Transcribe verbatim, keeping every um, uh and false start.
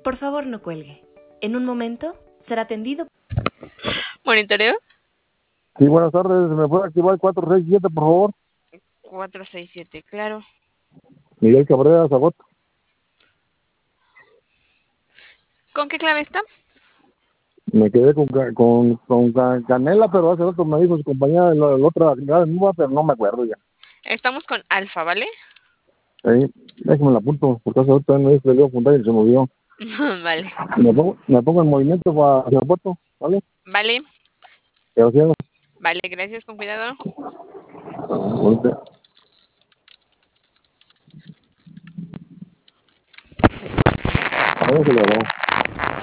Por favor, no cuelgue. En un momento será atendido. ¿Monitoreo? Sí, buenas tardes. ¿Me puede activar el cuatro seis siete, por favor? cuatro seis siete, claro. Miguel Cabrera, Zagot. ¿Con qué clave está? Me quedé con, ca- con, con ca- Canela, pero hace rato me dijo su compañera, la, la otra, la nueva, pero no me acuerdo ya. Estamos con Alfa, ¿vale? Ahí, déjame la apunto, porque hace rato me dijo que le iba a apuntar y se me olvidó. Vale. Me pongo, me pongo en movimiento para hacia el puerto, ¿vale? Vale. Gracias. Vale, gracias, con cuidado. Ahorita. A ver si le hago.